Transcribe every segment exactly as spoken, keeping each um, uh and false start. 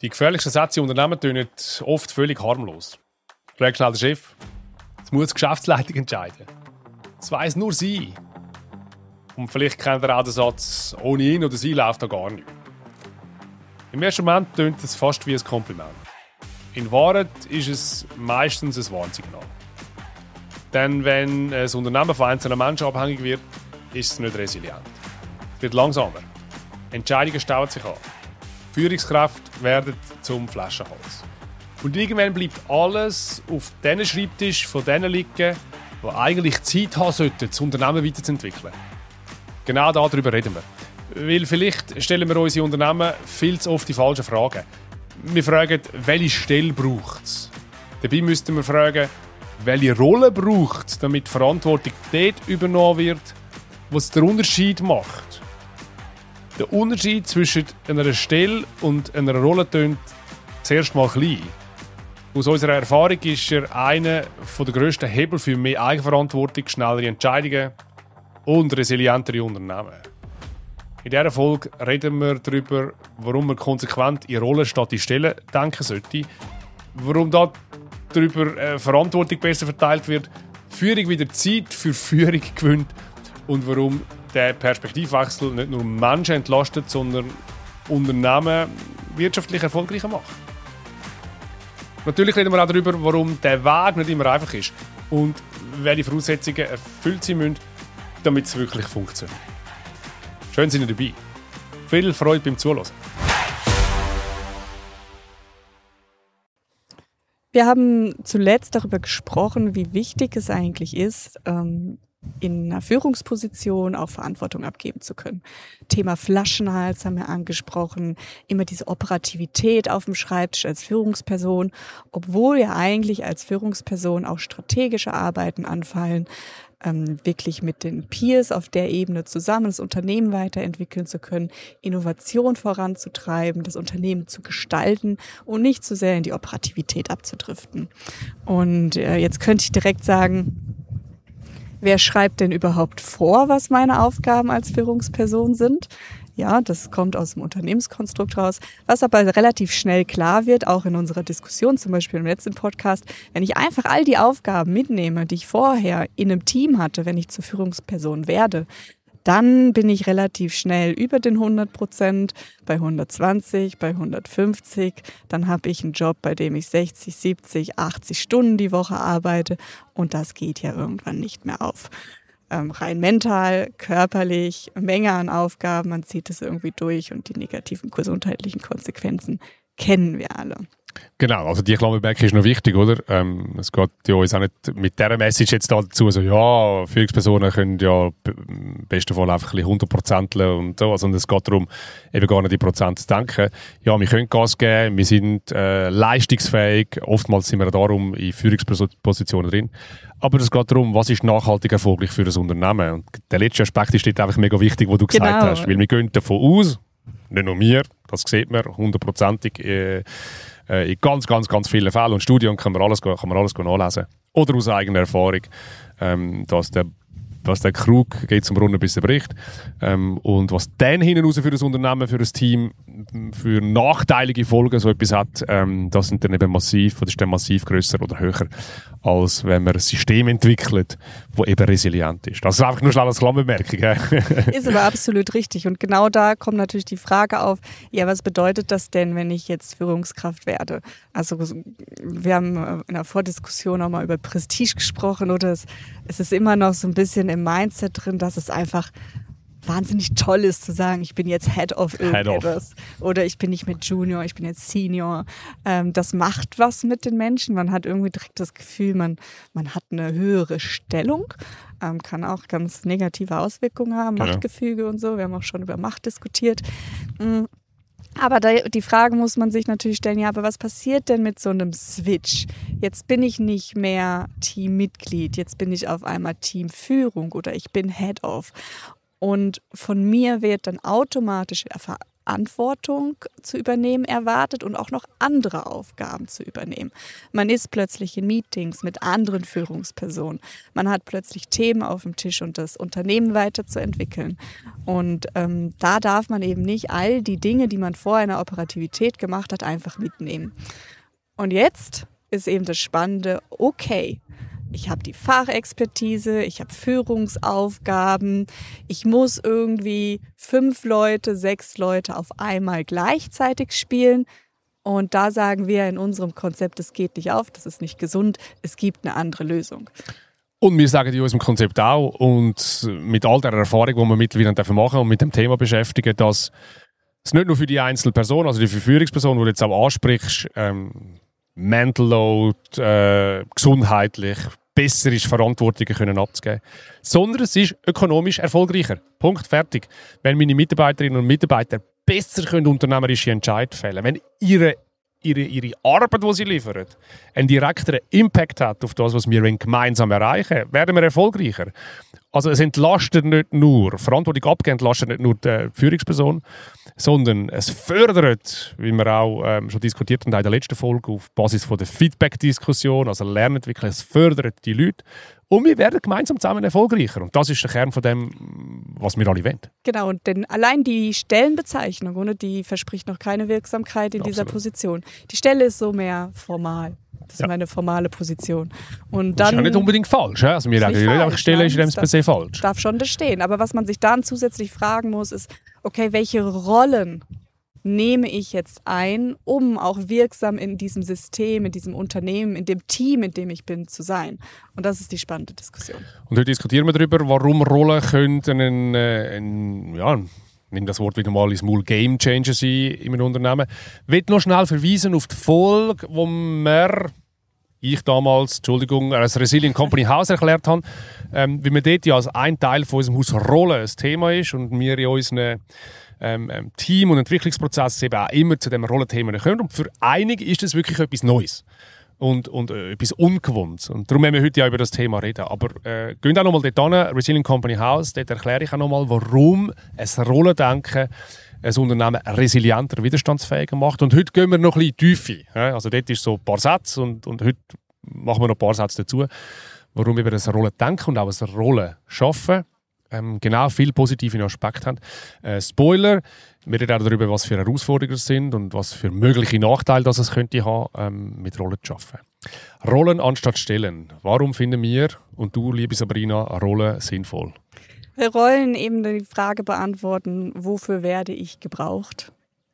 Die gefährlichsten Sätze in Unternehmen tönen oft völlig harmlos. Frag schnell den Chef. Das muss die Geschäftsleitung entscheiden. Das weiss nur sie. Und vielleicht kennt ihr auch den Satz, ohne ihn oder sie läuft da gar nichts. Im ersten Moment tönt es fast wie ein Kompliment. In Wahrheit ist es meistens ein Warnsignal. Denn wenn ein Unternehmen von einzelnen Menschen abhängig wird, ist es nicht resilient. Es wird langsamer. Entscheidungen stauen sich an. Führungskräfte werden zum Flaschenhals. Und irgendwann bleibt alles auf den Schreibtisch von denen liegen, die eigentlich Zeit haben sollten, das Unternehmen weiterzuentwickeln. Genau darüber reden wir. Weil vielleicht stellen wir unsere Unternehmen viel zu oft die falschen Fragen. Wir fragen, welche Stelle braucht es? Dabei müssten wir fragen, welche Rolle braucht es, damit die Verantwortung dort übernommen wird, was den Unterschied macht. Der Unterschied zwischen einer Stelle und einer Rolle tönt zuerst mal klein. Aus unserer Erfahrung ist er einer der grössten Hebel für mehr Eigenverantwortung, schnellere Entscheidungen und resilientere Unternehmen. In dieser Folge reden wir darüber, warum man konsequent in Rollen statt in Stellen denken sollte, warum da darüber äh, Verantwortung besser verteilt wird, Führung wieder Zeit für Führung gewinnt und warum der Perspektivwechsel nicht nur Menschen entlastet, sondern Unternehmen wirtschaftlich erfolgreicher macht. Natürlich reden wir auch darüber, warum der Weg nicht immer einfach ist und welche Voraussetzungen erfüllt sein müssen, damit es wirklich funktioniert. Schön, sind ihr dabei. Viel Freude beim Zuhören. Wir haben zuletzt darüber gesprochen, wie wichtig es eigentlich ist, ähm, in einer Führungsposition auch Verantwortung abgeben zu können. Thema Flaschenhals haben wir angesprochen, immer diese Operativität auf dem Schreibtisch als Führungsperson, obwohl ja eigentlich als Führungsperson auch strategische Arbeiten anfallen, ähm, wirklich mit den Peers auf der Ebene zusammen das Unternehmen weiterentwickeln zu können, Innovation voranzutreiben, das Unternehmen zu gestalten und nicht zu sehr in die Operativität abzudriften. Und äh, jetzt könnte ich direkt sagen, wer schreibt denn überhaupt vor, was meine Aufgaben als Führungsperson sind? Ja, das kommt aus dem Unternehmenskonstrukt raus. Was aber relativ schnell klar wird, auch in unserer Diskussion, zum Beispiel im letzten Podcast, wenn ich einfach all die Aufgaben mitnehme, die ich vorher in einem Team hatte, wenn ich zur Führungsperson werde, dann bin ich relativ schnell über den hundert Prozent, bei hundertzwanzig, bei hundertfünfzig. Dann habe ich einen Job, bei dem ich sechzig, siebzig, achtzig Stunden die Woche arbeite und das geht ja irgendwann nicht mehr auf. Ähm, rein mental, körperlich, Menge an Aufgaben, man zieht es irgendwie durch und die negativen gesundheitlichen Konsequenzen kennen wir alle. Genau, also die Klammerbemerkung ist noch wichtig, oder? Ähm, es geht ja uns auch nicht mit dieser Message jetzt da dazu, so, ja, Führungspersonen können ja im besten Fall einfach ein bisschen hundert Prozent und so, also es geht darum, eben gar nicht die Prozent zu denken. Ja, wir können Gas geben, wir sind äh, leistungsfähig, oftmals sind wir darum in Führungspositionen drin, aber es geht darum, was ist nachhaltig erfolgreich für das Unternehmen. Und der letzte Aspekt ist dort einfach mega wichtig, wo du genau. gesagt hast, weil wir gehen davon aus, nicht nur wir, das sieht man hundertprozentig, äh, in ganz, ganz, ganz vielen Fällen und Studien kann man alles, kann man alles nachlesen. Oder aus eigener Erfahrung, ähm, dass der, dass der Krug geht zum Brunnen, bis er bricht. Ähm, und was dann hinten raus für das Unternehmen, für das Team, für nachteilige Folgen so etwas hat, ähm, das sind dann eben massiv, oder ist dann massiv grösser oder höher, als wenn man ein System entwickelt, das eben resilient ist. Das ist einfach nur schnell als Klammerbemerkung. Ist aber absolut richtig. Und genau da kommt natürlich die Frage auf, ja, was bedeutet das denn, wenn ich jetzt Führungskraft werde? Also wir haben in der Vordiskussion auch mal über Prestige gesprochen, oder es, es ist immer noch so ein bisschen im Mindset drin, dass es einfach wahnsinnig toll ist zu sagen, ich bin jetzt Head of irgendetwas oder ich bin nicht mehr Junior, ich bin jetzt Senior. Ähm, das macht was mit den Menschen. Man hat irgendwie direkt das Gefühl, man, man hat eine höhere Stellung. Ähm, kann auch ganz negative Auswirkungen haben, ja. Machtgefüge und so. Wir haben auch schon über Macht diskutiert. Mhm. Aber da, die Frage muss man sich natürlich stellen, ja, aber was passiert denn mit so einem Switch? Jetzt bin ich nicht mehr Teammitglied, jetzt bin ich auf einmal Teamführung oder ich bin Head of. Und von mir wird dann automatisch Verantwortung zu übernehmen erwartet und auch noch andere Aufgaben zu übernehmen. Man ist plötzlich in Meetings mit anderen Führungspersonen. Man hat plötzlich Themen auf dem Tisch und das Unternehmen weiterzuentwickeln. Und ähm, da darf man eben nicht all die Dinge, die man vorher in der Operativität gemacht hat, einfach mitnehmen. Und jetzt ist eben das Spannende, okay, ich habe die Fachexpertise, ich habe Führungsaufgaben, ich muss irgendwie fünf Leute, sechs Leute auf einmal gleichzeitig spielen. Und da sagen wir in unserem Konzept, es geht nicht auf, das ist nicht gesund, es gibt eine andere Lösung. Und wir sagen in unserem Konzept auch, und mit all der Erfahrung, die wir mittlerweile machen dürfen und mit dem Thema beschäftigen, dass es nicht nur für die einzelne Person, also die Führungsperson, die du jetzt auch ansprichst, ähm, Mental Load, äh, gesundheitlich, besser ist, Verantwortungen können abzugeben, sondern es ist ökonomisch erfolgreicher. Punkt, fertig. Wenn meine Mitarbeiterinnen und Mitarbeiter besser können unternehmerische Entscheidungen fällen, wenn ihre, ihre, ihre Arbeit, die sie liefern, einen direkteren Impact hat auf das, was wir gemeinsam erreichen, werden wir erfolgreicher. Also es entlastet nicht nur, Verantwortung abgeben entlastet nicht nur die Führungsperson, sondern es fördert, wie wir auch ähm, schon diskutiert haben in der letzten Folge, auf Basis von der Feedback-Diskussion, also Lernentwicklung, es fördert die Leute und wir werden gemeinsam zusammen erfolgreicher. Und das ist der Kern von dem, was wir alle wollen. Genau, und denn allein die Stellenbezeichnung, oder, die verspricht noch keine Wirksamkeit in Absolut. Dieser Position. Die Stelle ist so mehr formal. Das ja. ist meine formale Position. Und das dann, ist ja nicht unbedingt falsch. Ja? Also wir sagen nicht, einfach Stelle ist in per se falsch. Darf schon das stehen. Aber was man sich dann zusätzlich fragen muss, ist, okay, welche Rollen nehme ich jetzt ein, um auch wirksam in diesem System, in diesem Unternehmen, in dem Team, in dem ich bin, zu sein? Und das ist die spannende Diskussion. Und heute diskutieren wir darüber, warum Rollen könnten ein, ein, ja, nimm das Wort wieder mal ins Maul, Game Changer sein in einem Unternehmen. Ich will noch schnell verweisen auf die Folge, wo wir, ich damals, Entschuldigung, als Resilient Company House erklärt habe, ähm, wie wir dort ja als ein Teil von unserem Haus Rollen ein Thema ist und wir in unseren ähm, ähm, Team- und Entwicklungsprozessen eben auch immer zu diesem Rollenthemen kommen. Und für einige ist das wirklich etwas Neues. Und, und äh, etwas Ungewohntes. Und darum werden wir heute ja über das Thema reden. Aber äh, gehen auch nochmal dort hin, Resilient Company House, dort erkläre ich auch nochmal, warum ein Rollendenken ein Unternehmen resilienter, widerstandsfähiger macht. Und heute gehen wir noch ein bisschen Tiefe. Also dort ist so ein paar Sätze und, und heute machen wir noch ein paar Sätze dazu, warum wir ein Rollendenken und auch ein Rollen schaffen. Ähm, genau, viele positive Aspekte haben. Äh, Spoiler, wir reden auch darüber, was für Herausforderungen es sind und was für mögliche Nachteile das es könnte haben, ähm, mit Rollen zu arbeiten. Rollen anstatt Stellen. Warum finden wir und du, liebe Sabrina, Rollen sinnvoll? Wir Rollen eben die Frage beantworten, wofür werde ich gebraucht?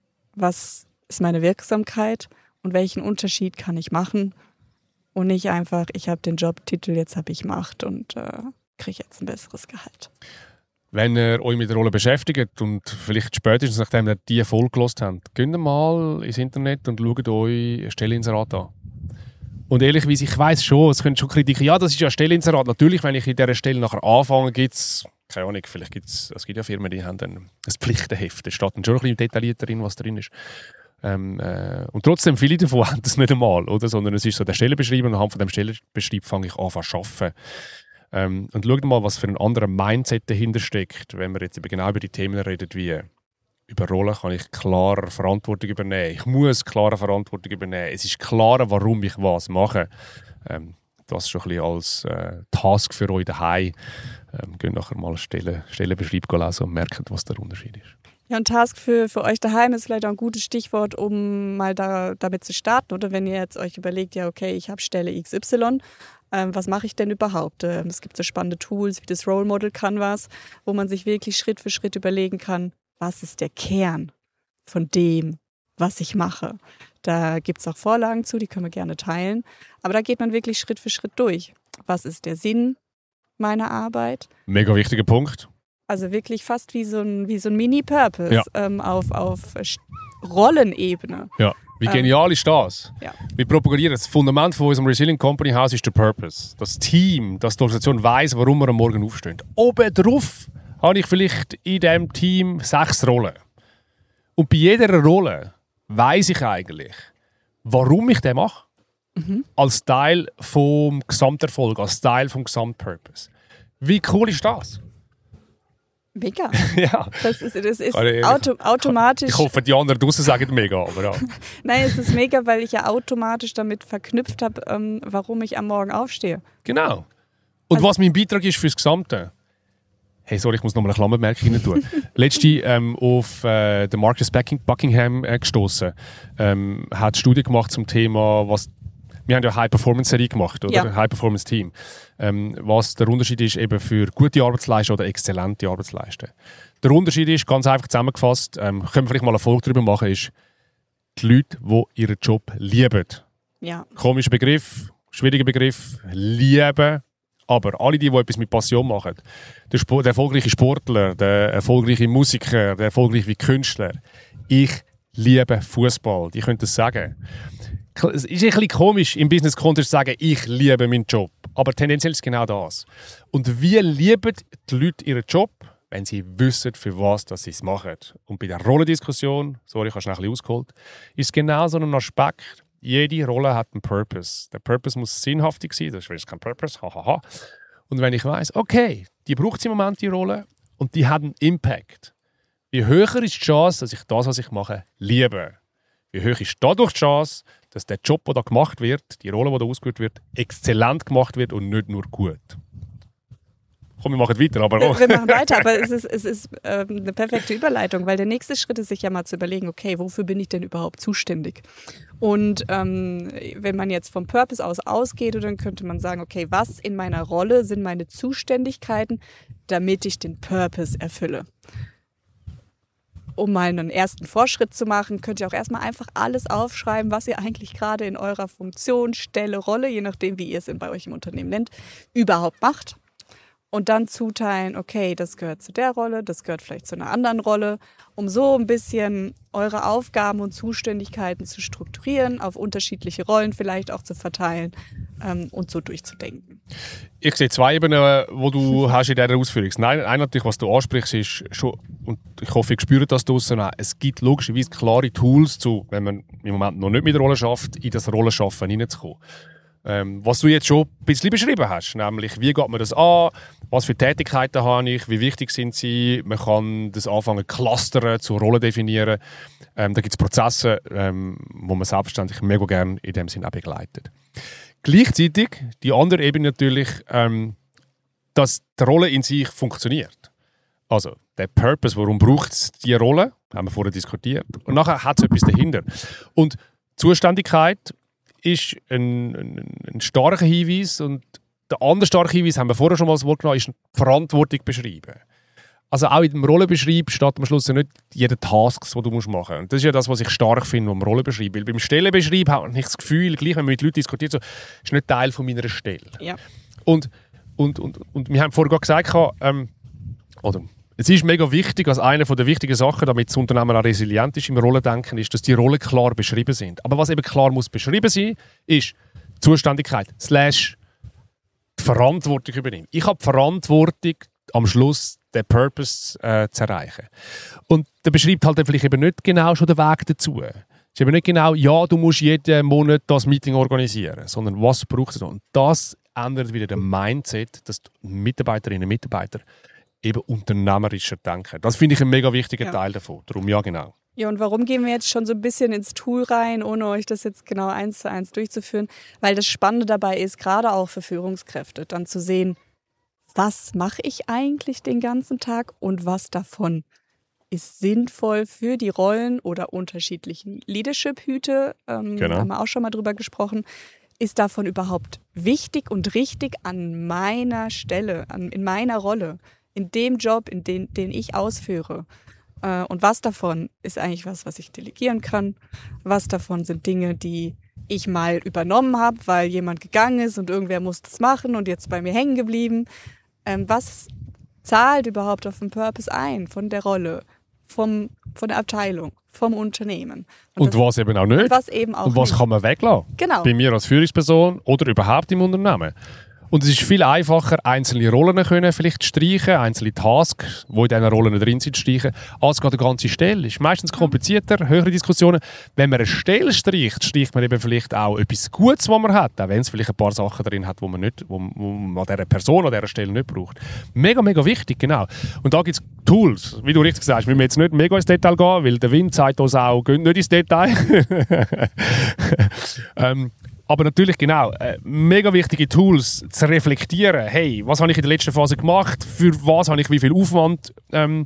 Was ist meine Wirksamkeit und welchen Unterschied kann ich machen? Und nicht einfach, ich habe den Jobtitel, jetzt habe ich Macht und äh, kriege jetzt ein besseres Gehalt. Wenn ihr euch mit der Rolle beschäftigt und vielleicht spätestens nachdem ihr diese Folge gehört habt, geht mal ins Internet und schaut euch ein Stelleninserat an. Und ehrlicherweise, ich weiss schon, es können schon Kritiken, ja, das ist ja ein Stelleninserat. Natürlich, wenn ich in dieser Stelle nachher anfange, gibt es, keine Ahnung, vielleicht gibt es, es gibt ja Firmen, die haben dann ein Pflichtenheft, da steht dann schon ein bisschen detaillierter drin, was drin ist. Ähm, äh, und trotzdem, viele davon haben das nicht einmal, oder? Sondern es ist so der Stellenbeschrieb und anhand von dem Stellenbeschrieb fange ich an zu arbeiten. Ähm, und schaut mal, was für ein anderer Mindset dahinter steckt, wenn wir jetzt über, genau über die Themen reden, wie über Rollen kann ich klarer Verantwortung übernehmen. Ich muss klare Verantwortung übernehmen. Es ist klarer, warum ich was mache. Ähm, das schon ein bisschen als äh, Task für euch daheim. Ähm, geht nachher mal Stellen, Stellenbeschrieb lesen und merken, was der Unterschied ist. Ja, ein Task für, für euch daheim ist vielleicht auch ein gutes Stichwort, um mal da, damit zu starten. Oder wenn ihr jetzt euch überlegt, ja okay, ich habe Stelle X Y, ähm, was mache ich denn überhaupt? Ähm, es gibt so spannende Tools wie das Role Model Canvas, wo man sich wirklich Schritt für Schritt überlegen kann, was ist der Kern von dem, was ich mache. Da gibt es auch Vorlagen zu, die können wir gerne teilen. Aber da geht man wirklich Schritt für Schritt durch. Was ist der Sinn meiner Arbeit? Mega wichtiger Punkt. Also wirklich fast wie so ein, wie so ein Mini-Purpose ja. ähm, auf, auf Rollenebene. Ja. Wie genial ähm, ist das? Ja. Wir propagieren, das Fundament von unserem Resilient Company House ist der Purpose. Das Team, dass die Organisation weiss, warum wir am Morgen aufstehen. Obendrauf habe ich vielleicht in diesem Team sechs Rollen. Und bei jeder Rolle weiss ich eigentlich, warum ich das mache. Mhm. Als Teil vom Gesamterfolg, als Teil vom Gesamtpurpose. Wie cool ist das? Mega. Ja. Das ist, das ist Ich- auto, automatisch. Ich hoffe, die anderen draußen sagen mega, aber ja. Nein, es ist mega, weil ich ja automatisch damit verknüpft habe, ähm, warum ich am Morgen aufstehe. Genau. Und Also- was mein Beitrag ist fürs Gesamte? Hey, sorry, ich muss noch mal eine Klammerbemerkung rein tun. Letzte ähm, auf äh, den Marcus Bucking- Buckingham äh, gestoßen. Ähm, hat eine Studie gemacht zum Thema, was wir haben ja eine High-Performance-Serie gemacht, oder? Ja. High-Performance-Team. Ähm, was der Unterschied ist eben für gute Arbeitsleistung oder exzellente Arbeitsleistung. Der Unterschied ist, ganz einfach zusammengefasst, ähm, können wir vielleicht mal eine Folge darüber machen, ist die Leute, die ihren Job lieben. Ja. Komischer Begriff, schwieriger Begriff, lieben. Aber alle, die, die etwas mit Passion machen, der, Sport, der erfolgreiche Sportler, der erfolgreiche Musiker, der erfolgreiche Künstler, ich liebe Fußball. Die können das sagen. Es ist ein bisschen komisch, im Business-Kontext zu sagen, ich liebe meinen Job. Aber tendenziell ist es genau das. Und wie lieben die Leute ihren Job, wenn sie wissen, für was dass sie es machen? Und bei der Rollendiskussion, sorry, ich habe schnell ein bisschen ausgeholt, ist es genau so ein Aspekt. Jede Rolle hat einen Purpose. Der Purpose muss sinnhaftig sein, das ist kein Purpose, hahaha. Und wenn ich weiss, okay, die braucht im Moment die Rolle und die hat einen Impact, wie höher ist die Chance, dass ich das, was ich mache, liebe? Wie hoch ist dadurch die Chance, dass der Job, der da gemacht wird, die Rolle, die da ausgeführt wird, exzellent gemacht wird und nicht nur gut? Komm, wir machen weiter, aber... Wir, wir machen weiter, aber es ist, es ist ähm, eine perfekte Überleitung, weil der nächste Schritt ist, sich ja mal zu überlegen, okay, wofür bin ich denn überhaupt zuständig? Und ähm, wenn man jetzt vom Purpose aus ausgeht, dann könnte man sagen, okay, was in meiner Rolle sind meine Zuständigkeiten, damit ich den Purpose erfülle? Um mal einen ersten Vorschritt zu machen, könnt ihr auch erstmal einfach alles aufschreiben, was ihr eigentlich gerade in eurer Funktion, Stelle, Rolle, je nachdem, wie ihr es bei euch im Unternehmen nennt, überhaupt macht. Und dann zuteilen, okay, das gehört zu der Rolle, das gehört vielleicht zu einer anderen Rolle, um so ein bisschen eure Aufgaben und Zuständigkeiten zu strukturieren, auf unterschiedliche Rollen vielleicht auch zu verteilen ähm, und so durchzudenken. Ich sehe zwei Ebenen, die du hast in dieser Ausführung. Nein, eine natürlich, was du ansprichst, ist schon, und ich hoffe, ihr spürt das draussen auch, es gibt logischerweise klare Tools, zu, wenn man im Moment noch nicht mit der Rolle schafft, in das Rollenschaffen hineinzukommen. Ähm, was du jetzt schon ein bisschen beschrieben hast, nämlich wie geht man das an, was für Tätigkeiten habe ich, wie wichtig sind sie, man kann das anfangen clustern, zur Rolle definieren. Ähm, da gibt es Prozesse, ähm, wo man selbstverständlich mega gerne in dem Sinne auch begleitet. Gleichzeitig die andere Ebene natürlich, ähm, dass die Rolle in sich funktioniert. Also der Purpose, warum braucht es diese Rolle, haben wir vorher diskutiert. Und nachher hat es etwas dahinter. Und Zuständigkeit ist ein, ein, ein starker Hinweis und der andere starke Hinweis, haben wir vorher schon mal das Wort genommen, ist Verantwortung beschreiben. Also auch in dem Rollenbeschreib steht am Schluss ja nicht jeder Task, den du machen musst. Und das ist ja das, was ich stark finde, am Rollenbeschreib. Weil beim Stellenbeschreib habe ich das Gefühl, gleich wenn man mit Leuten diskutiert, so, ist nicht Teil von meiner Stelle. Ja. Und, und, und, und wir haben vorher gerade gesagt, ähm, oder es ist mega wichtig, als eine der wichtigen Sachen, damit das Unternehmen auch resilient ist im Rollendenken, ist, dass die Rollen klar beschrieben sind. Aber was eben klar muss beschrieben sein, ist Zuständigkeit slash die Verantwortung übernehmen. Ich habe die Verantwortung, am Schluss den Purpose äh, zu erreichen. Und der beschreibt halt dann vielleicht eben nicht genau schon den Weg dazu. Es ist eben nicht genau, ja, du musst jeden Monat das Meeting organisieren, sondern was braucht es noch? Und das ändert wieder den Mindset, dass die Mitarbeiterinnen und Mitarbeiter eben unternehmerischer denken. Das finde ich ein mega wichtiger Ja. Teil davon. Darum ja, genau. Ja, und warum gehen wir jetzt schon so ein bisschen ins Tool rein, ohne euch das jetzt genau eins zu eins durchzuführen? Weil das Spannende dabei ist, gerade auch für Führungskräfte, dann zu sehen, was mache ich eigentlich den ganzen Tag und was davon ist sinnvoll für die Rollen oder unterschiedlichen Leadership-Hüte, ähm, Genau. da haben wir auch schon mal drüber gesprochen, ist davon überhaupt wichtig und richtig an meiner Stelle, an, in meiner Rolle, in dem Job, in den, den ich ausführe. Äh, und was davon ist eigentlich was, was ich delegieren kann? Was davon sind Dinge, die ich mal übernommen habe, weil jemand gegangen ist und irgendwer muss das machen und jetzt bei mir hängen geblieben? Ähm, was zahlt überhaupt auf den Purpose ein von der Rolle, vom, von der Abteilung, vom Unternehmen? Und, das, was eben auch nicht. und was eben auch und was nicht. kann man weglassen? Genau. Bei mir als Führungsperson oder überhaupt im Unternehmen. Und es ist viel einfacher, einzelne Rollen können vielleicht streichen, einzelne Tasks, die in diesen Rollen drin sind, streichen, als gerade eine ganze Stelle. Es ist meistens komplizierter, höhere Diskussionen. Wenn man eine Stelle streicht, streicht man eben vielleicht auch etwas Gutes, was man hat, auch wenn es vielleicht ein paar Sachen drin hat, die man, nicht, wo, wo man an dieser Person an dieser Stelle nicht braucht. Mega, mega wichtig, genau. Und da gibt es Tools, wie du richtig sagst, wir müssen jetzt nicht mega ins Detail gehen, weil der Wind zeigt uns auch, geht nicht ins Detail. ähm, Aber natürlich, genau, äh, mega wichtige Tools zu reflektieren. Hey, was habe ich in der letzten Phase gemacht? Für was habe ich wie viel Aufwand ähm,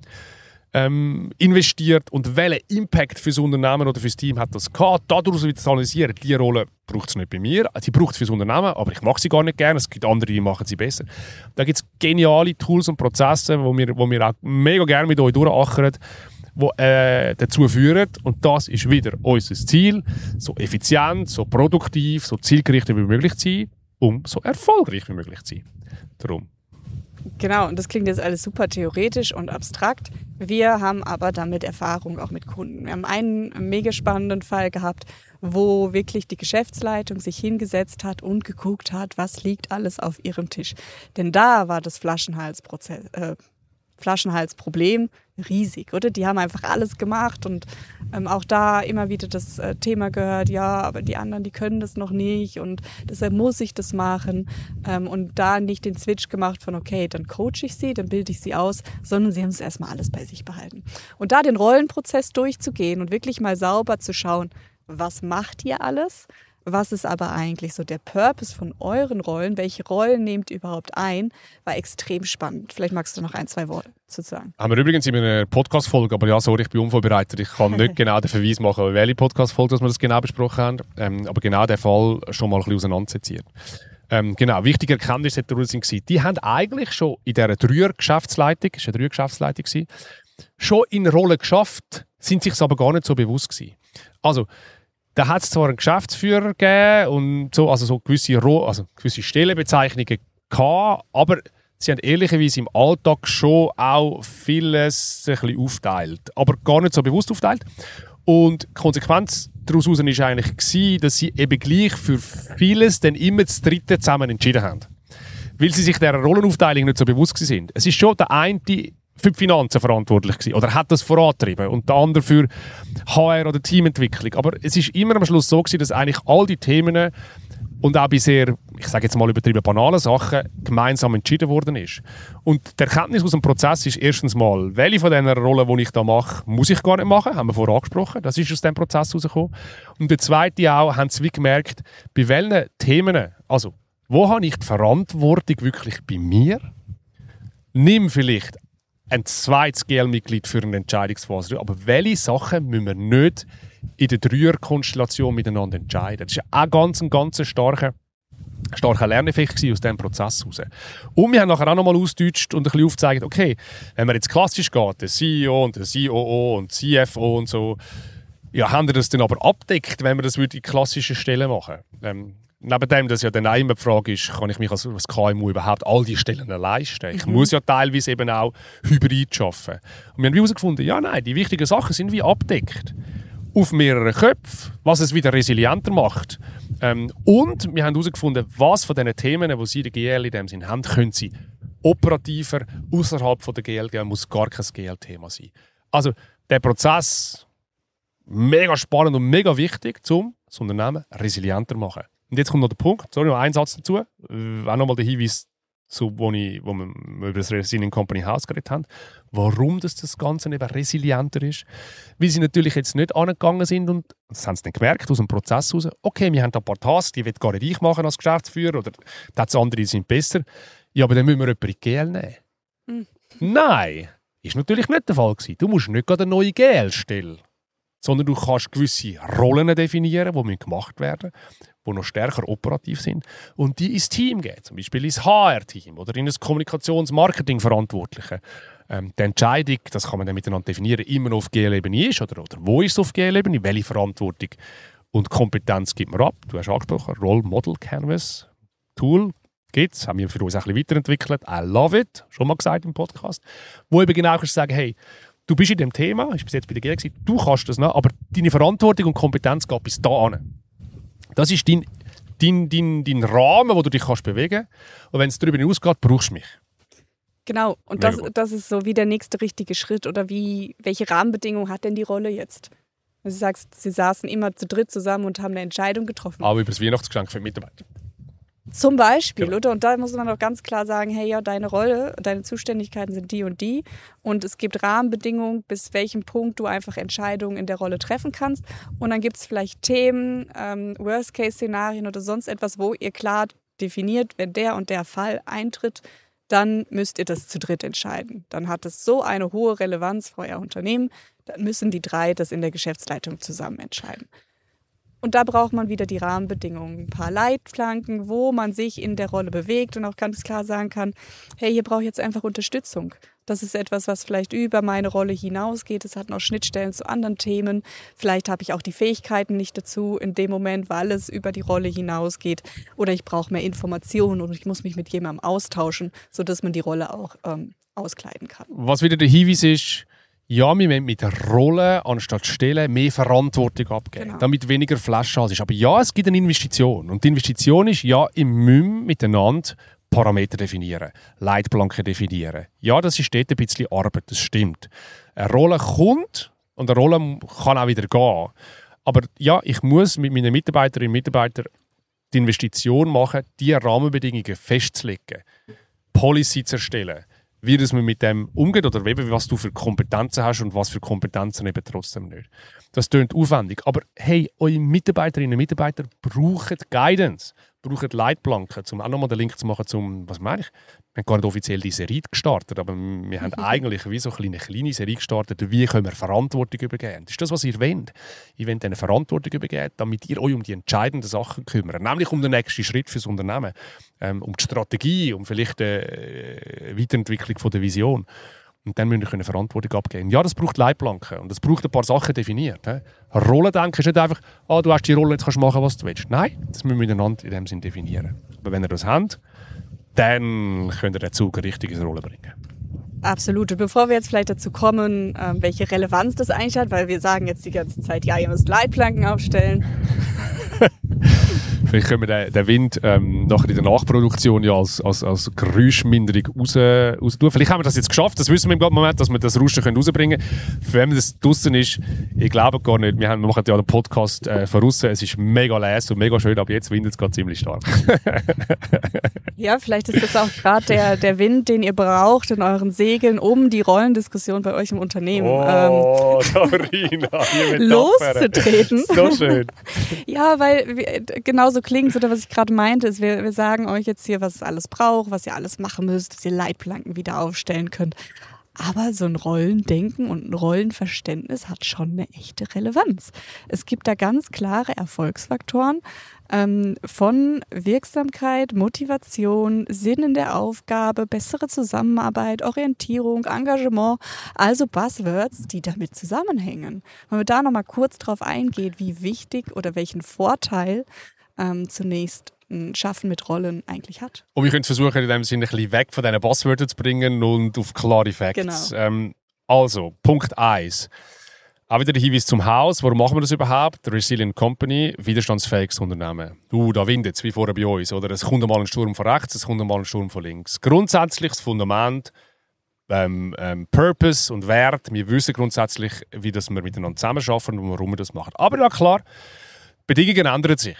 ähm, investiert? Und welchen Impact für das Unternehmen oder für das Team hat das gehabt? Daraus wieder zu analysieren. Diese Rolle braucht es nicht bei mir. Sie braucht es für das Unternehmen, aber ich mache sie gar nicht gerne. Es gibt andere, die machen sie besser. Da gibt es geniale Tools und Prozesse, wo wir, wo wir auch mega gerne mit euch durchackern, die äh, dazu führen, und das ist wieder unser Ziel, so effizient, so produktiv, so zielgerichtet wie möglich zu sein, um so erfolgreich wie möglich zu sein. Darum. Genau, und das klingt jetzt alles super theoretisch und abstrakt. Wir haben aber damit Erfahrung auch mit Kunden. Wir haben einen mega spannenden Fall gehabt, wo wirklich die Geschäftsleitung sich hingesetzt hat und geguckt hat, was liegt alles auf ihrem Tisch. Denn da war das Flaschenhalsprozess, äh, Flaschenhalsproblem riesig, oder? Die haben einfach alles gemacht und ähm, auch da immer wieder das äh, Thema gehört, ja, aber die anderen, die können das noch nicht und deshalb muss ich das machen ähm, und da nicht den Switch gemacht von, okay, dann coache ich sie, dann bilde ich sie aus, sondern sie haben es erstmal alles bei sich behalten. Und da den Rollenprozess durchzugehen und wirklich mal sauber zu schauen, was macht ihr alles? Was ist aber eigentlich so der Purpose von euren Rollen? Welche Rollen nehmt ihr überhaupt ein? War extrem spannend. Vielleicht magst du noch ein, zwei Worte zu sagen. Haben wir übrigens in einer Podcast-Folge, aber ja, sorry, ich bin unvorbereitet. Ich kann nicht genau den Verweis machen, welche Podcast-Folge wir das genau besprochen haben. Ähm, aber genau den Fall schon mal ein bisschen auseinandersetzen. Ähm, genau, wichtige Erkenntnisse daraus waren, die haben eigentlich schon in dieser Dreier-Geschäftsleitung, es war eine Dreier-Geschäftsleitung, schon in Rollen geschafft, sind sich aber gar nicht so bewusst gewesen. Also, da hat es zwar einen Geschäftsführer gegeben und so, also so gewisse, Ro- also gewisse Stellenbezeichnungen gehabt, aber sie haben ehrlicherweise im Alltag schon auch vieles ein bisschen aufteilt, aber gar nicht so bewusst aufteilt. Und die Konsequenz daraus war eigentlich gewesen, dass sie eben gleich für vieles dann immer das Dritte zusammen entschieden haben. Weil sie sich dieser Rollenaufteilung nicht so bewusst sind. Es ist schon der eine für die Finanzen verantwortlich gewesen, oder hat das vorangetrieben und der andere für H R oder Teamentwicklung. Aber es ist immer am Schluss so gewesen, dass eigentlich all die Themen und auch bei sehr, ich sage jetzt mal übertrieben banalen Sachen, gemeinsam entschieden worden ist. Und die Erkenntnis aus dem Prozess ist erstens mal, welche von diesen Rollen, die ich da mache, muss ich gar nicht machen, haben wir vorher angesprochen, das ist aus diesem Prozess herausgekommen. Und der zweite auch, haben sie wie gemerkt, bei welchen Themen, also wo habe ich die Verantwortung wirklich bei mir? Nimm vielleicht ein zweites G L-Mitglied für eine Entscheidungsphase. Aber welche Sachen müssen wir nicht in der Dreier-Konstellation miteinander entscheiden? Das war auch ganz, ein ganz starker, starker Lerneffekt aus diesem Prozess heraus. Und wir haben nachher auch nochmal ausgedeutscht und ein bisschen aufgezeigt, okay, wenn man jetzt klassisch geht, der C E O und der C O O und C F O und so, ja, haben wir das dann aber abdeckt, wenn wir das in klassischen Stellen machen? Ähm, Neben dem, dass ja dann auch immer die Frage ist, kann ich mich als, als K M U überhaupt all die Stellen leisten? Ich mhm. muss ja teilweise eben auch hybrid arbeiten. Und wir haben herausgefunden, ja nein, die wichtigen Sachen sind wie abdeckt. Auf mehreren Köpfen, was es wieder resilienter macht. Ähm, und wir haben herausgefunden, was von diesen Themen, die Sie in der G L in dem Sinn haben, können Sie operativer außerhalb von der G L gehen, muss gar kein G L-Thema sein. Also der Prozess, mega spannend und mega wichtig, um das Unternehmen resilienter zu machen. Und jetzt kommt noch der Punkt, sorry, noch ein Satz dazu, äh, auch nochmal der Hinweis, zu, wo, ich, wo wir über das Resilient Company House geredet haben, warum das, das Ganze eben resilienter ist. Weil sie natürlich jetzt nicht angegangen sind und, das haben sie dann gemerkt aus dem Prozess heraus, okay, wir haben da ein paar Tasks, die will gar nicht ich machen als Geschäftsführer oder das andere sind besser. Ja, aber dann müssen wir jemanden in die G L nehmen. Mhm. Nein, ist natürlich nicht der Fall gewesen. Du musst nicht gerade eine neue G L stellen, sondern du kannst gewisse Rollen definieren, die gemacht werden müssen, die noch stärker operativ sind und die ins Team gehen, zum Beispiel ins H R-Team oder in das Kommunikations-Marketing-Verantwortliche. Ähm, die Entscheidung, das kann man dann miteinander definieren, immer noch auf G L-Ebene ist oder, oder wo ist es auf G L-Ebene, welche Verantwortung und Kompetenz gibt man ab. Du hast angesprochen, Role Model Canvas, Tool gibt es, haben wir für uns ein bisschen weiterentwickelt. I love it, schon mal gesagt im Podcast, wo eben genau kannst sagen, hey, du bist in dem Thema, ich bis jetzt bei der G L gewesen, du kannst das noch, aber deine Verantwortung und Kompetenz geht bis da an. Das ist dein dein, dein, dein Rahmen, wo du dich kannst bewegen kannst. Und wenn es darüber hinausgeht, brauchst du mich. Genau, und das, das ist so wie der nächste richtige Schritt oder wie, welche Rahmenbedingungen hat denn die Rolle jetzt? Du sagst, sie saßen immer zu dritt zusammen und haben eine Entscheidung getroffen. Aber über das Weihnachtsgeschenk für die Mitarbeiter. Zum Beispiel, Genau. oder? Und da muss man auch ganz klar sagen, hey, ja, deine Rolle, deine Zuständigkeiten sind die und die. Und es gibt Rahmenbedingungen, bis welchem Punkt du einfach Entscheidungen in der Rolle treffen kannst. Und dann gibt es vielleicht Themen, ähm, Worst-Case-Szenarien oder sonst etwas, wo ihr klar definiert, wenn der und der Fall eintritt, dann müsst ihr das zu dritt entscheiden. Dann hat es so eine hohe Relevanz für euer Unternehmen, dann müssen die drei das in der Geschäftsleitung zusammen entscheiden. Und da braucht man wieder die Rahmenbedingungen, ein paar Leitplanken, wo man sich in der Rolle bewegt und auch ganz klar sagen kann, hey, hier brauche ich jetzt einfach Unterstützung. Das ist etwas, was vielleicht über meine Rolle hinausgeht. Es hat noch Schnittstellen zu anderen Themen. Vielleicht habe ich auch die Fähigkeiten nicht dazu in dem Moment, weil es über die Rolle hinausgeht. Oder ich brauche mehr Informationen oder ich muss mich mit jemandem austauschen, sodass man die Rolle auch ähm, auskleiden kann. Was wieder der Hinweis ist, ja, wir müssen mit der Rolle anstatt Stellen mehr Verantwortung abgeben, Genau. damit weniger Flaschenhals ist. Aber ja, es gibt eine Investition. Und die Investition ist, ja, im müssen miteinander Parameter definieren, Leitplanken definieren. Ja, das ist dort ein bisschen Arbeit, das stimmt. Eine Rolle kommt und eine Rolle kann auch wieder gehen. Aber ja, ich muss mit meinen Mitarbeiterinnen und Mitarbeitern die Investition machen, diese Rahmenbedingungen festzulegen, Policy zu erstellen, wie das man mit dem umgeht oder eben, was du für Kompetenzen hast und was für Kompetenzen eben trotzdem nicht. Das klingt aufwendig. Aber hey, eure Mitarbeiterinnen und Mitarbeiter brauchen Guidance, brauchen Leitplanken, um auch nochmal den Link zu machen zum, was meine ich, wir haben gar nicht offiziell die Serie gestartet, aber wir haben eigentlich wie so eine kleine, kleine Serie gestartet, wie können wir Verantwortung übergeben. Das ist das, was ihr wollt. Ihr wollt eine Verantwortung übergeben, damit ihr euch um die entscheidenden Sachen kümmert, nämlich um den nächsten Schritt fürs Unternehmen, ähm, um die Strategie, um vielleicht die äh, Weiterentwicklung von der Vision. Und dann müsst ihr Verantwortung abgeben. Ja, das braucht Leitplanken und das braucht ein paar Sachen definiert. He? Rollendenken ist nicht einfach, ah, du hast die Rolle, jetzt kannst du machen, was du willst. Nein, das müssen wir miteinander in dem Sinn definieren. Aber wenn ihr das habt, dann könnt ihr den Zug eine richtige Rolle bringen. Absolut. Und bevor wir jetzt vielleicht dazu kommen, ähm, welche Relevanz das eigentlich hat, weil wir sagen jetzt die ganze Zeit, ja, ihr müsst Leitplanken aufstellen. Vielleicht können wir den, den Wind ähm, nachher in der Nachproduktion ja als, als, als Geräuschminderung raus, raus tun. Vielleicht haben wir das jetzt geschafft, das wissen wir im Moment, dass wir das Rauschen rausbringen können. Für wenn das draussen ist, ich glaube gar nicht, wir, haben, wir machen ja den Podcast äh, von aussen, es ist mega leise und mega schön, aber jetzt windet es gerade ziemlich stark. Ja, vielleicht ist das auch gerade der, der Wind, den ihr braucht in euren Segeln, um die Rollendiskussion bei euch im Unternehmen Oh, Sabrina, ähm, loszutreten. So schön. Ja, weil wir, genauso klingt es, oder was ich gerade meinte, ist, wir, wir sagen euch jetzt hier, was es alles braucht, was ihr alles machen müsst, dass ihr Leitplanken wieder aufstellen könnt. Aber so ein Rollendenken und ein Rollenverständnis hat schon eine echte Relevanz. Es gibt da ganz klare Erfolgsfaktoren ähm, von Wirksamkeit, Motivation, Sinn in der Aufgabe, bessere Zusammenarbeit, Orientierung, Engagement, also Buzzwords, die damit zusammenhängen. Wenn wir da nochmal kurz drauf eingehen, wie wichtig oder welchen Vorteil ähm, zunächst ein Schaffen mit Rollen eigentlich hat. Und wir können versuchen, in dem Sinne ein bisschen weg von diesen Buzzwörtern zu bringen und auf klare Facts. Genau. Ähm, also, Punkt eins. Auch wieder der Hinweis zum Haus. Warum machen wir das überhaupt? Resilient Company, widerstandsfähiges Unternehmen. Uh, da windet es, wie vorher bei uns. Oder es kommt mal ein Sturm von rechts, es kommt mal ein Sturm von links. Grundsätzlich das Fundament, ähm, ähm, Purpose und Wert. Wir wissen grundsätzlich, wie das wir miteinander zusammenarbeiten und warum wir das machen. Aber ja klar, Bedingungen ändern sich.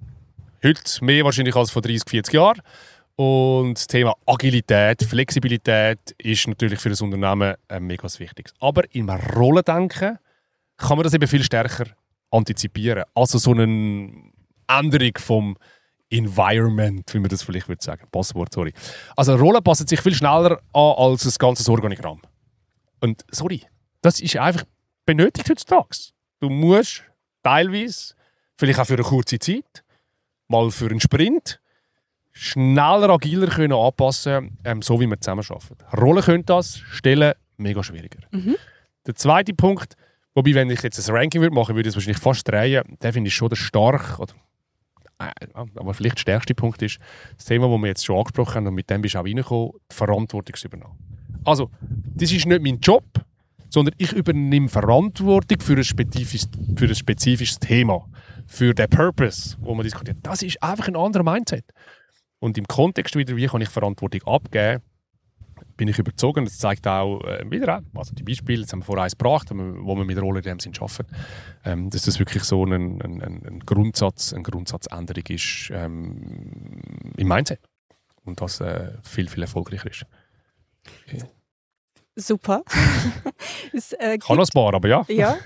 Heute mehr wahrscheinlich als vor dreißig, vierzig Jahren. Und das Thema Agilität, Flexibilität ist natürlich für das Unternehmen äh, mega wichtig. Aber im Rollendenken kann man das eben viel stärker antizipieren. Also so eine Änderung vom Environment, wie man das vielleicht würde sagen. Passwort, sorry. Also eine Rolle passt sich viel schneller an als ein ganzes Organigramm. Und sorry, das ist einfach benötigt heutzutage. Du musst teilweise, vielleicht auch für eine kurze Zeit, mal für einen Sprint, schneller, agiler können anpassen, ähm, so wie wir zusammenarbeiten. Rollen können das, Stellen mega schwieriger. Mhm. Der zweite Punkt, wobei, wenn ich jetzt ein Ranking würde machen, würde ich es wahrscheinlich fast drehen, der finde ich schon der stark, oder, äh, aber vielleicht der stärkste Punkt ist das Thema, das wir jetzt schon angesprochen haben, und mit dem bist du auch reingekommen, die Verantwortungsübernahme. Also, das ist nicht mein Job, sondern ich übernehme Verantwortung für ein spezifisches, für ein spezifisches Thema. für den Purpose, wo man diskutiert. Das ist einfach ein anderer Mindset. Und im Kontext wieder, wie kann ich Verantwortung abgeben, bin ich überzeugt. Das zeigt auch äh, wieder, also die Beispiele, jetzt haben wir vorher eins gebracht, wo wir mit Rollen in dem Sinn arbeiten, ähm, dass das wirklich so ein, ein, ein, Grundsatz, eine Grundsatzänderung ist ähm, im Mindset. Und das äh, viel, viel erfolgreicher ist. Ja. Super. es, äh, Kann noch ein paar, aber ja. Ja.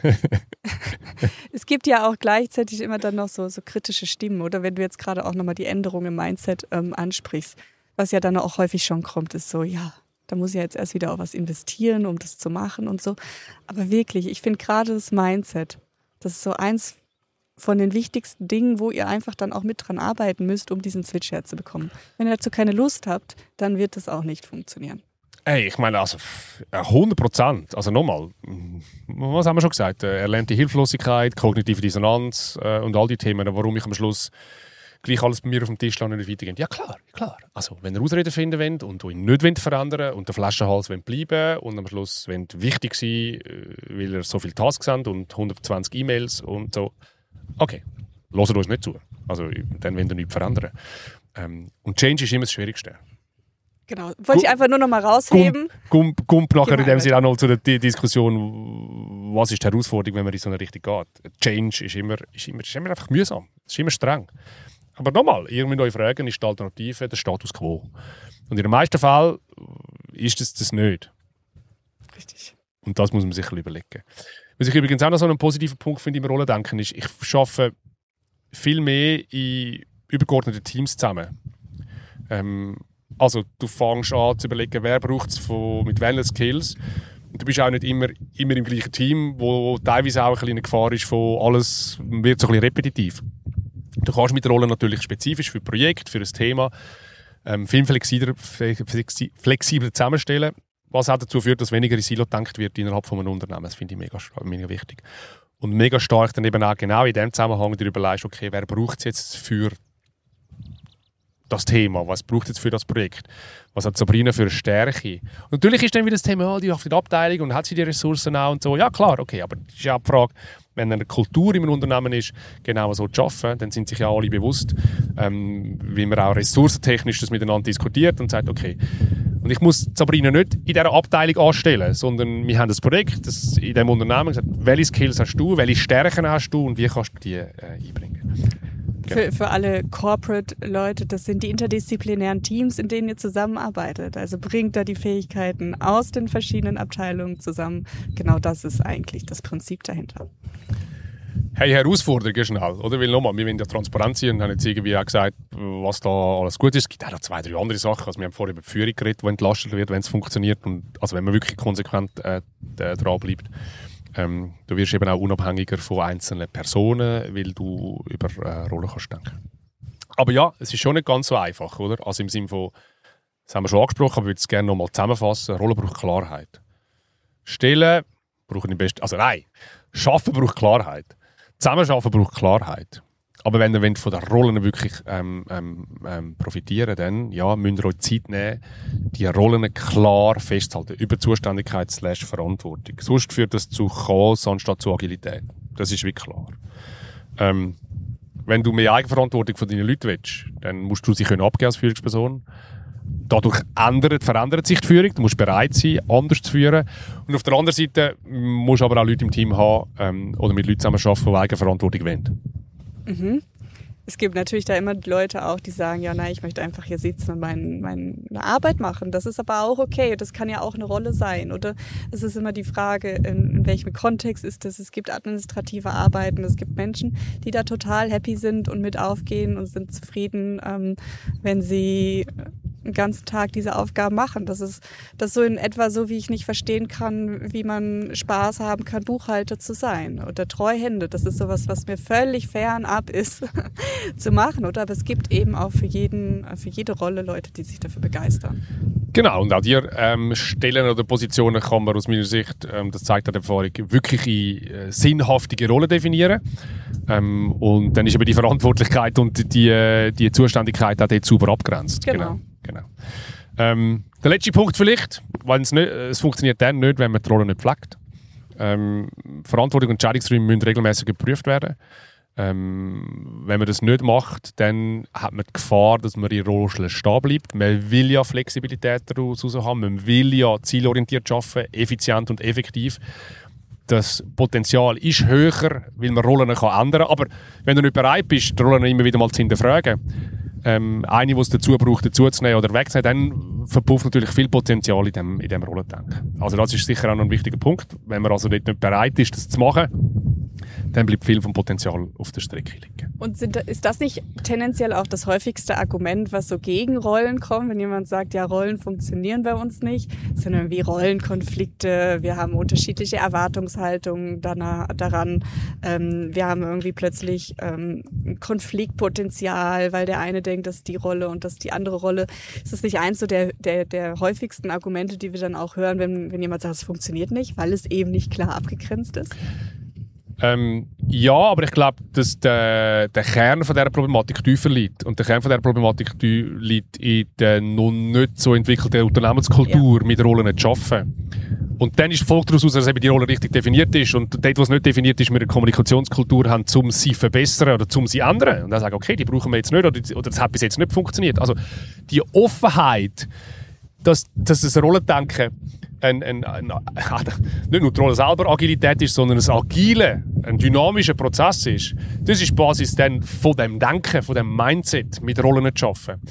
Es gibt ja auch gleichzeitig immer dann noch so, so kritische Stimmen, oder wenn du jetzt gerade auch nochmal die Änderung im Mindset ähm, ansprichst, was ja dann auch häufig schon kommt, ist so, ja, da muss ich ja jetzt erst wieder auch was investieren, um das zu machen und so. Aber wirklich, ich finde gerade das Mindset, das ist so eins von den wichtigsten Dingen, wo ihr einfach dann auch mit dran arbeiten müsst, um diesen Switch herzubekommen. Wenn ihr dazu keine Lust habt, dann wird das auch nicht funktionieren. Hey, ich meine, also hundert Prozent. Also nochmal, was haben wir schon gesagt? Erlernte Hilflosigkeit, kognitive Dissonanz äh, und all die Themen, warum ich am Schluss gleich alles bei mir auf dem Tisch lande und nicht weitergehe. Ja klar, klar. Also wenn ihr Ausreden finden wollt und ihn nicht verändern wollt und der Flaschenhals bleiben wollt und am Schluss wollt wichtig sein, weil ihr so viele Tasks habt und hundertzwanzig E-Mails und so, okay, hört uns nicht zu. Also dann wollt ihr nichts verändern. Ähm, und Change ist immer das Schwierigste. Genau, wollte ich einfach nur noch mal rausheben. Kommt, kommt nachher in dem Sinne auch noch zu der Diskussion, was ist die Herausforderung, wenn man in so eine Richtung geht. Change ist immer, ist immer, ist immer einfach mühsam, es ist immer streng. Aber nochmal, ihr müsst euch fragen, ist die Alternative der Status quo? Und in den meisten Fällen ist es das nicht. Richtig. Und das muss man sich überlegen. Was ich übrigens auch noch so einen positiven Punkt finde im Rollendenken ist, ich arbeite viel mehr in übergeordneten Teams zusammen. Ähm, Also du fängst an zu überlegen, wer braucht es mit welchen Skills. Und du bist auch nicht immer, immer im gleichen Team, wo teilweise auch eine Gefahr ist von alles wird so ein bisschen repetitiv. Du kannst mit Rollen natürlich spezifisch für ein Projekt, für ein Thema ähm, viel flexibler, flexi- flexibler zusammenstellen, was auch dazu führt, dass weniger in Silo gedacht wird innerhalb von einem Unternehmen. Das finde ich mega, mega wichtig. Und mega stark dann eben auch genau in dem Zusammenhang dir überlegst, okay, wer braucht es jetzt für das Thema, was braucht es jetzt für das Projekt, was hat Sabrina für eine Stärke. Und natürlich ist dann wieder das Thema, oh, die hat die Abteilung und hat sie die Ressourcen auch und so. Ja klar, okay, aber das ist ja auch die Frage, wenn eine Kultur im Unternehmen ist, genau so zu arbeiten, dann sind sich ja alle bewusst, ähm, wie man auch ressourcentechnisch das miteinander diskutiert und sagt, okay, und ich muss Sabrina nicht in dieser Abteilung anstellen, sondern wir haben ein Projekt das in diesem Unternehmen gesagt, welche Skills hast du, welche Stärken hast du und wie kannst du die äh, einbringen. Für, für alle Corporate-Leute, das sind die interdisziplinären Teams, in denen ihr zusammenarbeitet. Also bringt da die Fähigkeiten aus den verschiedenen Abteilungen zusammen. Genau das ist eigentlich das Prinzip dahinter. Hey, Herausforderung schnell, oder? Weil nochmal, wir wollen ja transparent sein und haben jetzt irgendwie auch gesagt, was da alles gut ist. Es gibt auch noch zwei, drei andere Sachen. Also wir haben vorher über die Führung geredet, die entlastet wird, wenn es funktioniert. Und also wenn man wirklich konsequent äh, dran bleibt. Ähm, du wirst eben auch unabhängiger von einzelnen Personen, weil du über äh, Rollen kannst denken. Aber ja, es ist schon nicht ganz so einfach, oder? Also im Sinne von, das haben wir schon angesprochen, aber ich würde es gerne noch mal zusammenfassen. Rollen braucht Klarheit. Stellen brauchen im besten, also nein, Schaffen braucht Klarheit. Zusammenarbeiten braucht Klarheit. Aber wenn ihr von den Rollen wirklich ähm, ähm, ähm, profitieren dann ja, müsst ihr euch Zeit nehmen, die Rollen klar festzuhalten, über Zuständigkeit slash Verantwortung. Sonst führt das zu Chaos anstatt zu Agilität. Das ist wirklich klar. Ähm, wenn du mehr Eigenverantwortung von deinen Leuten willst, dann musst du sie können abgeben als Führungsperson. Dadurch ändert, verändert sich die Führung. Du musst bereit sein, anders zu führen. Und auf der anderen Seite musst du aber auch Leute im Team haben ähm, oder mit Leuten zusammenarbeiten, die Eigenverantwortung wollen. Mhm. Es gibt natürlich da immer Leute auch, die sagen, ja, nein, ich möchte einfach hier sitzen und mein, meine Arbeit machen. Das ist aber auch okay. Das kann ja auch eine Rolle sein. Oder es ist immer die Frage, in, in welchem Kontext ist das? Es gibt administrative Arbeiten. Es gibt Menschen, die da total happy sind und mit aufgehen und sind zufrieden, ähm, wenn sie den ganzen Tag diese Aufgaben machen. Das ist das ist so in etwa so, wie ich nicht verstehen kann, wie man Spaß haben kann, Buchhalter zu sein oder Treuhände. Das ist sowas, was mir völlig fernab ist zu machen, oder? Aber es gibt eben auch für jeden, für jede Rolle Leute, die sich dafür begeistern. Genau, und auch die ähm, Stellen oder Positionen kann man aus meiner Sicht, ähm, das zeigt auch die Erfahrung, wirklich äh, sinnhaftige Rollen definieren. Ähm, und dann ist aber die Verantwortlichkeit und die, die Zuständigkeit auch dort sauber abgrenzt. Genau. genau. Genau. Ähm, der letzte Punkt vielleicht, weil es, nicht, es funktioniert dann nicht, wenn man die Rolle nicht pflegt. Ähm, Verantwortung und Entscheidungsräume müssen regelmäßig geprüft werden. Ähm, wenn man das nicht macht, dann hat man die Gefahr, dass man in Rollstuhl stehen bleibt. Man will ja Flexibilität daraus haben, man will ja zielorientiert arbeiten, effizient und effektiv. Das Potenzial ist höher, weil man Rollen kann ändern kann. Aber wenn du nicht bereit bist, die Rollen immer wieder mal zu hinterfragen, ähm, eine, die es dazu braucht, dazu zu nehmen oder wegzunehmen, dann verpufft natürlich viel Potenzial in dem, in dem Rollendenken. Also das ist sicher auch noch ein wichtiger Punkt. Wenn man also nicht, nicht bereit ist, das zu machen, dann bleibt viel vom Potenzial auf der Strecke liegen. Und sind, ist das nicht tendenziell auch das häufigste Argument, was so gegen Rollen kommt, wenn jemand sagt, ja, Rollen funktionieren bei uns nicht, sondern wie Rollenkonflikte, wir haben unterschiedliche Erwartungshaltungen danach, daran, ähm, wir haben irgendwie plötzlich ähm, ein Konfliktpotenzial, weil der eine denkt, das ist die Rolle und das ist die andere Rolle. Ist das nicht eins so der, der, der häufigsten Argumente, die wir dann auch hören, wenn, wenn jemand sagt, es funktioniert nicht, weil es eben nicht klar abgegrenzt ist? Ähm, ja, aber ich glaube, dass der, der Kern von dieser Problematik tiefer liegt. Und der Kern von dieser Problematik liegt in der noch nicht so entwickelten Unternehmenskultur, ja, mit Rollen zu arbeiten. Und dann ist folgt daraus, dass eben die Rolle richtig definiert ist. Und dort, was nicht definiert ist, wir eine Kommunikationskultur haben, um sie zu verbessern oder um sie zu ändern. Und dann sagen, okay, die brauchen wir jetzt nicht oder, oder das hat bis jetzt nicht funktioniert. Also die Offenheit, dass, dass das Rollendenken ein, ein, ein, ein, nicht nur die Rolle selber Agilität ist, sondern ein agile, ein dynamischer Prozess ist. Das ist die Basis dann von dem Denken, von dem Mindset, mit Rollen zu arbeiten.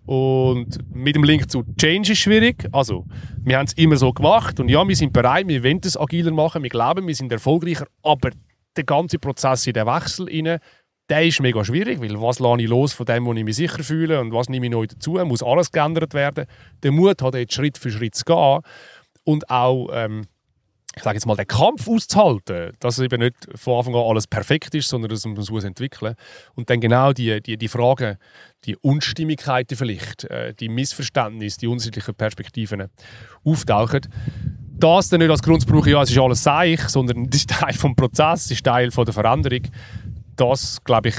Und mit dem Link zu Change ist schwierig. Also, wir haben es immer so gemacht und ja, wir sind bereit, wir wollen es agiler machen, wir glauben, wir sind erfolgreicher, aber der ganze Prozess in den Wechsel rein, der ist mega schwierig, weil was lasse ich los von dem, wo ich mich sicher fühle und was nehme ich neu dazu, muss alles geändert werden. Der Mut hat jetzt Schritt für Schritt zu gehen und auch, ähm, ich sage jetzt mal, den Kampf auszuhalten, dass eben nicht von Anfang an alles perfekt ist, sondern dass man es entwickeln muss. Und dann genau die, die, die Fragen, die Unstimmigkeiten vielleicht, äh, die Missverständnisse, die unterschiedlichen Perspektiven auftauchen. Das dann nicht als Grund zu brauchen, ja, es ist alles seich, sondern das ist Teil des Prozesses, das ist Teil von der Veränderung. Das, glaube ich,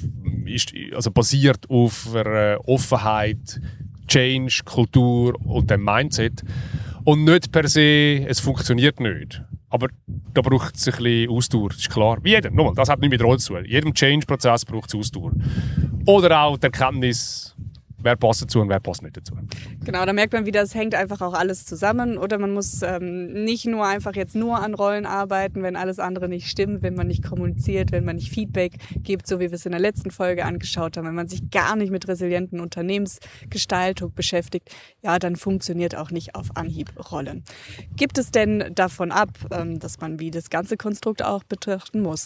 ist, also basiert auf einer Offenheit, Change, Kultur und dem Mindset. Und nicht per se, es funktioniert nicht. Aber da braucht es ein bisschen Ausdauer, das ist klar. Wie jeder, nochmal, das hat nichts mit Rolle zu tun. In jedem Change-Prozess braucht es Ausdauer. Oder auch die Erkenntnis, wer passt dazu und wer passt nicht dazu. Genau, da merkt man wieder, es hängt einfach auch alles zusammen. Oder man muss ähm, nicht nur einfach jetzt nur an Rollen arbeiten, wenn alles andere nicht stimmt, wenn man nicht kommuniziert, wenn man nicht Feedback gibt, so wie wir es in der letzten Folge angeschaut haben. Wenn man sich gar nicht mit resilienten Unternehmensgestaltung beschäftigt, ja, dann funktioniert auch nicht auf Anhieb Rollen. Gibt es denn davon ab, ähm, dass man wie das ganze Konstrukt auch betrachten muss?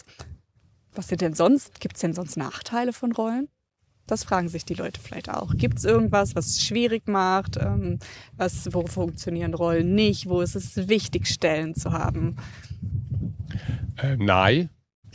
Was sind denn sonst? Gibt es denn sonst Nachteile von Rollen? Das fragen sich die Leute vielleicht auch. Gibt es irgendwas, was es schwierig macht? Ähm, was, wo funktionieren Rollen nicht? Wo ist es wichtig, Stellen zu haben? Äh, nein.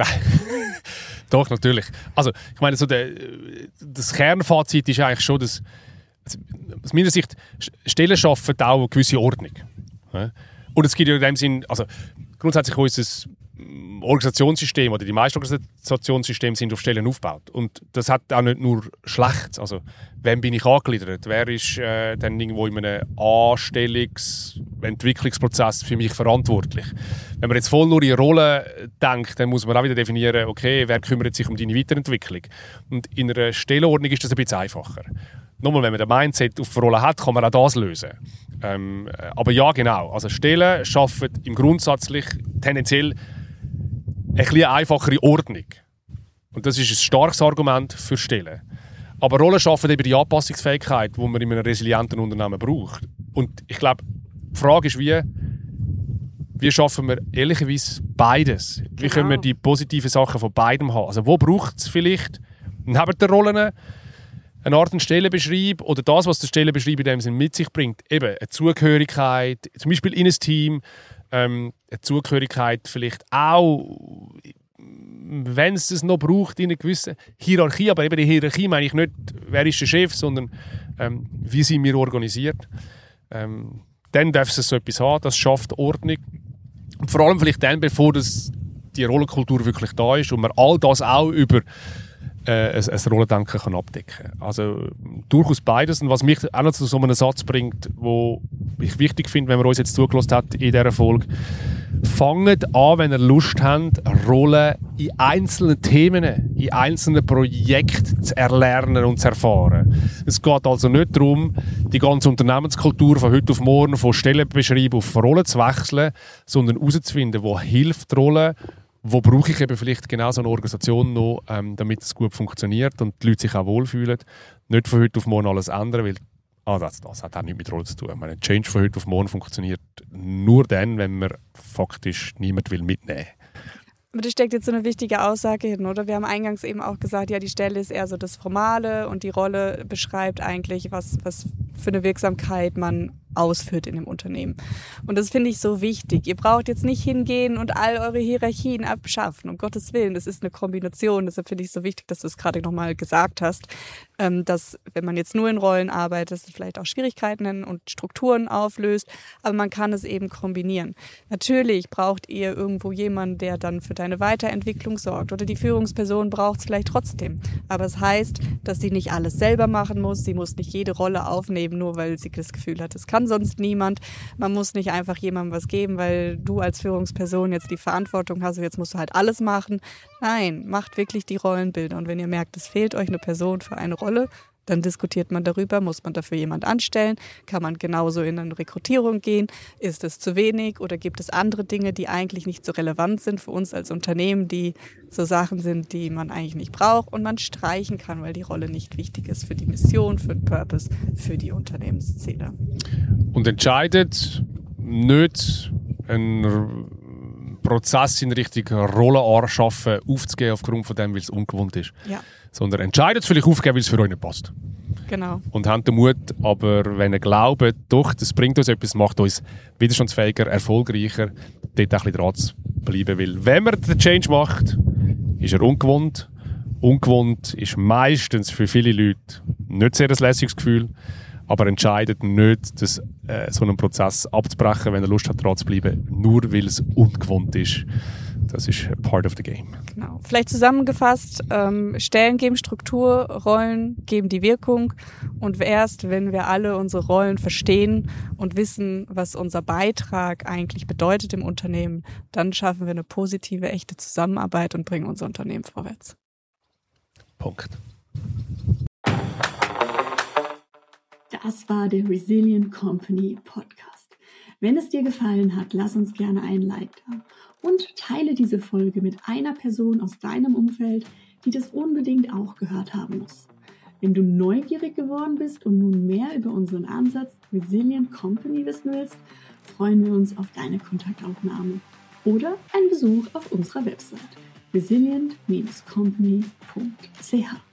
Doch, natürlich. Also, ich meine, so der, das Kernfazit ist eigentlich schon, dass also, aus meiner Sicht Stellen schaffen auch eine gewisse Ordnung. Und es gibt ja in dem Sinn, also grundsätzlich unser Organisationssystem oder die meisten Organisationssysteme sind auf Stellen aufgebaut. Und das hat auch nicht nur Schlechtes. Also, wem bin ich angegliedert? Wer ist äh, dann irgendwo in einem Anstellungs-, Entwicklungsprozess für mich verantwortlich? Wenn man jetzt voll nur in Rollen denkt, dann muss man auch wieder definieren, okay, wer kümmert sich um deine Weiterentwicklung? Und in einer Stellenordnung ist das ein bisschen einfacher. Nochmal, wenn man den Mindset auf Rollen hat, kann man auch das lösen. Ähm, aber ja, genau. Also Stellen schaffen im Grundsätzlich tendenziell eine etwas einfachere Ordnung. Und das ist ein starkes Argument für Stellen. Aber Rollen schaffen eben die Anpassungsfähigkeit, die man in einem resilienten Unternehmen braucht. Und ich glaube, die Frage ist, wie, wie schaffen wir ehrlicherweise beides? Wie Genau. können wir die positiven Sachen von beidem haben? Also wo braucht es vielleicht neben den Rollen eine Art Stellenbeschreib oder das, was der Stellenbeschreib in dem Sinn mit sich bringt, eben eine Zugehörigkeit, zum Beispiel in ein Team, ähm, eine Zugehörigkeit vielleicht auch, wenn es es noch braucht, in einer gewissen Hierarchie, aber eben die Hierarchie meine ich nicht, wer ist der Chef, sondern ähm, wie sind wir organisiert. Ähm, dann darf es so etwas haben, das schafft Ordnung. Und vor allem vielleicht dann, bevor das, die Rollenkultur wirklich da ist und man all das auch über Äh, ein, ein Rollendenken kann abdecken. Also durchaus beides. Und was mich auch noch zu so einem Satz bringt, wo ich wichtig finde, wenn man uns jetzt zugelassen hat in dieser Folge, fangt an, wenn ihr Lust habt, Rollen in einzelnen Themen, in einzelnen Projekten zu erlernen und zu erfahren. Es geht also nicht darum, die ganze Unternehmenskultur von heute auf morgen, von Stellenbeschreibung auf Rollen zu wechseln, sondern herauszufinden, wo hilft die Rolle, wo brauche ich eben vielleicht genau so eine Organisation noch, ähm, damit es gut funktioniert und die Leute sich auch wohlfühlen. Nicht von heute auf morgen alles ändern, weil ah, das, das hat auch nichts mit Rolle zu tun. Ich meine, Change von heute auf morgen funktioniert nur dann, wenn man faktisch niemand will mitnehmen. Aber da steckt jetzt so eine wichtige Aussage hin, oder? Wir haben eingangs eben auch gesagt, ja, die Stelle ist eher so das Formale und die Rolle beschreibt eigentlich, was, was für eine Wirksamkeit man ausführt in dem Unternehmen. Und das finde ich so wichtig. Ihr braucht jetzt nicht hingehen und all eure Hierarchien abschaffen, um Gottes Willen. Das ist eine Kombination. Deshalb finde ich es so wichtig, dass du es gerade nochmal gesagt hast, dass, wenn man jetzt nur in Rollen arbeitet, es vielleicht auch Schwierigkeiten und Strukturen auflöst, aber man kann es eben kombinieren. Natürlich braucht ihr irgendwo jemanden, der dann für deine Weiterentwicklung sorgt, oder die Führungsperson braucht es vielleicht trotzdem. Aber es heißt, dass sie nicht alles selber machen muss. Sie muss nicht jede Rolle aufnehmen, nur weil sie das Gefühl hat, es kann sonst niemand. Man muss nicht einfach jemandem was geben, weil du als Führungsperson jetzt die Verantwortung hast und jetzt musst du halt alles machen. Nein, macht wirklich die Rollenbilder. Und wenn ihr merkt, es fehlt euch eine Person für eine Rolle, dann diskutiert man darüber, muss man dafür jemand anstellen, kann man genauso in eine Rekrutierung gehen, ist es zu wenig oder gibt es andere Dinge, die eigentlich nicht so relevant sind für uns als Unternehmen, die so Sachen sind, die man eigentlich nicht braucht und man streichen kann, weil die Rolle nicht wichtig ist für die Mission, für den Purpose, für die Unternehmensziele. Und entscheidet nicht einen Prozess in Richtung Rollen schaffen, aufzugeben aufgrund von dem, weil es ungewohnt ist. Ja. Sondern entscheidet es vielleicht aufgeben, weil es für euch nicht passt. Genau. Und habt den Mut, aber wenn ihr glaubt, doch, das bringt uns etwas, macht uns widerstandsfähiger, erfolgreicher, dort auch ein bisschen dran zu bleiben. Weil wenn man den Change macht, ist er ungewohnt. Ungewohnt ist meistens für viele Leute nicht sehr ein lässiges Gefühl, aber entscheidet nicht, das, äh, so einen Prozess abzubrechen, wenn er Lust hat, dran zu bleiben, nur weil es ungewohnt ist. Das ist part of the game. Genau. Vielleicht zusammengefasst, ähm, Stellen geben Struktur, Rollen geben die Wirkung und erst, wenn wir alle unsere Rollen verstehen und wissen, was unser Beitrag eigentlich bedeutet im Unternehmen, dann schaffen wir eine positive, echte Zusammenarbeit und bringen unser Unternehmen vorwärts. Punkt. Das war der Resilient Company Podcast. Wenn es dir gefallen hat, lass uns gerne ein Like da und teile diese Folge mit einer Person aus deinem Umfeld, die das unbedingt auch gehört haben muss. Wenn du neugierig geworden bist und nun mehr über unseren Ansatz Resilient Company wissen willst, freuen wir uns auf deine Kontaktaufnahme oder einen Besuch auf unserer Website resilient Bindestrich company Punkt c h.